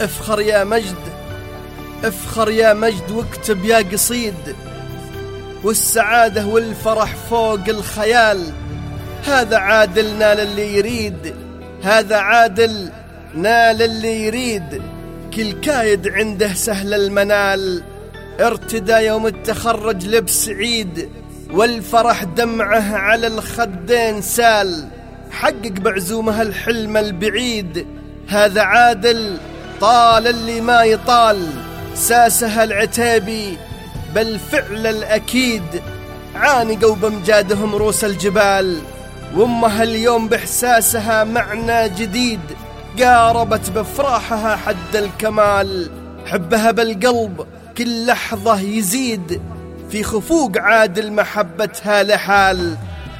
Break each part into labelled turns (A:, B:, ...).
A: افخر يا مجد، افخر يا مجد واكتب يا قصيد، والسعادة والفرح فوق الخيال. هذا عادل نال اللي يريد، هذا عادل نال اللي يريد، كل كايد عنده سهل المنال. ارتدى يوم التخرج لبس عيد، والفرح دمعه على الخدين سال، حقق بعزومه الحلم البعيد. هذا عادل طال اللي ما يطال، ساسها العتيبي بالفعل الأكيد. عانقوا بمجادهم روس الجبال، وامها اليوم بإحساسها معنى جديد، قاربت بفراحها حد الكمال. حبها بالقلب كل لحظة يزيد، في خفوق عادل محبتها لحال.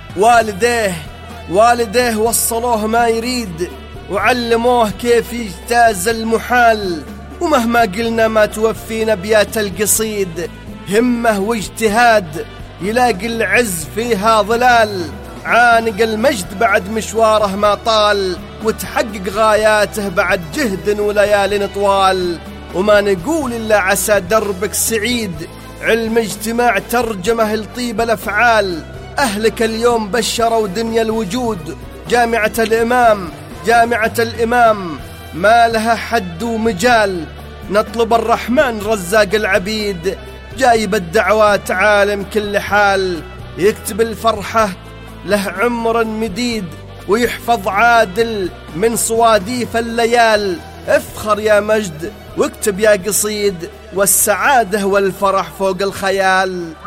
A: والديه وصلوه ما يريد، وعلموه كيف يجتاز المحال. ومهما قلنا ما توفينا بيات القصيد، همه واجتهاد يلاقي العز فيها ظلال. عانق المجد بعد مشواره ما طال، وتحقق غاياته بعد جهد وليال طوال. وما نقول إلا عسى دربك سعيد، علم اجتماع ترجمه لطيب الأفعال. أهلك اليوم بشروا دنيا الوجود، جامعة الإمام ما لها حد ومجال. نطلب الرحمن رزاق العبيد، جايب الدعوات عالم كل حال. يكتب الفرحة له عمر مديد، ويحفظ عادل من صواديف الليال. افخر يا مجد واكتب يا قصيد، والسعادة والفرح فوق الخيال.